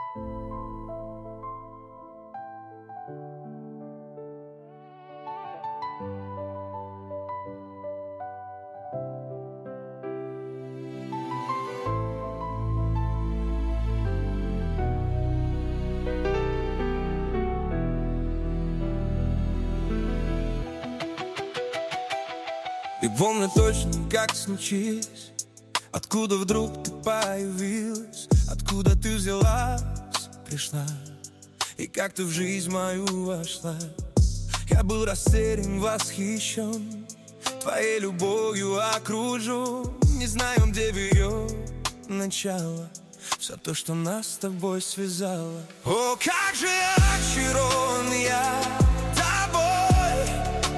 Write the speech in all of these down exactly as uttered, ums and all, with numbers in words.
И помню точно, как случилось, откуда вдруг ты появилась, откуда ты взялась, пришла, и как ты в жизнь мою вошла. Я был растерян, восхищен, твоей любовью окружен, не знаю, где берет начало все то, что нас с тобой связало. О, как же очарован я тобой,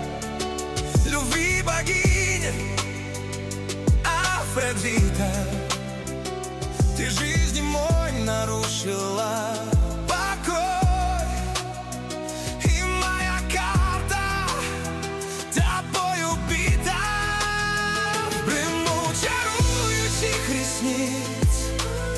любви богиня Афродита. Ты жизни мой нарушила покой, и моя карта тобой убита. В плену чарующих ресниц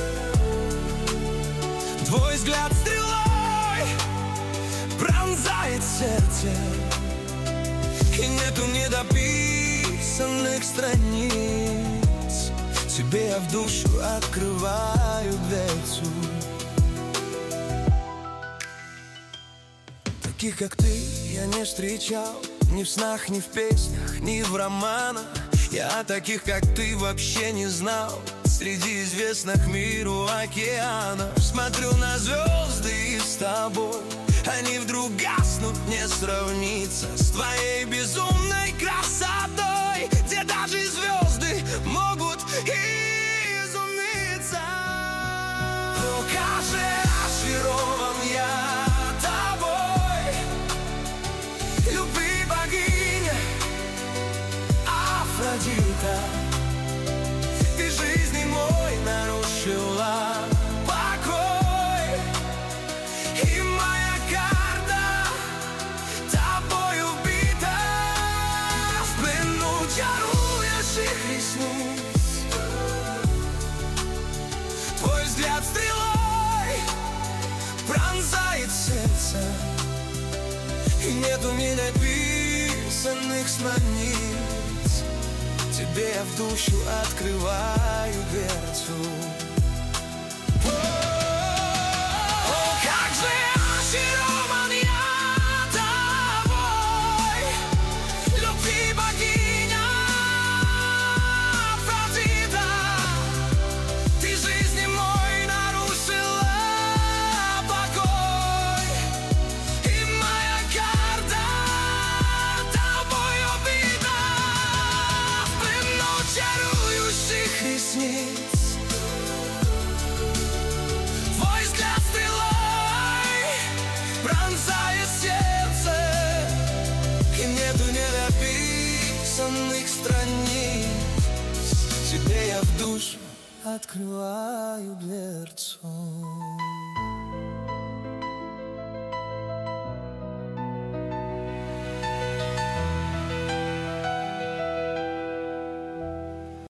твой взгляд стрелой пронзает сердце, и нету недописанных страниц. Тебе я в душу открываю дверцу. Таких, как ты, я не встречал ни в снах, ни в песнях, ни в романах. Я таких, как ты, вообще не знал среди известных миру океанов. Смотрю на звезды и с тобой они вдруг гаснут, не сравнится с твоей безумной красотой, где даже звезды могут изумиться. О, как же очарован я тобой, любви богиня Афродита. Ты жизни мой нарушила покой, и моя карта тобой убита. В плену чарующих ресниц твой взгляд стрелой пронзает сердце, и нету недописанных страниц. Тебе я в душу открываю дверцу. О, как же очарован я тобой, любви богиня Афродита. Ты жизни мой нарушила покой, и моя карта тобой убита. В плену чарующих ресниц твой взгляд стрелой пронзает сердце, и нету недописанных страниц. Тебе я в душу открываю дверцу.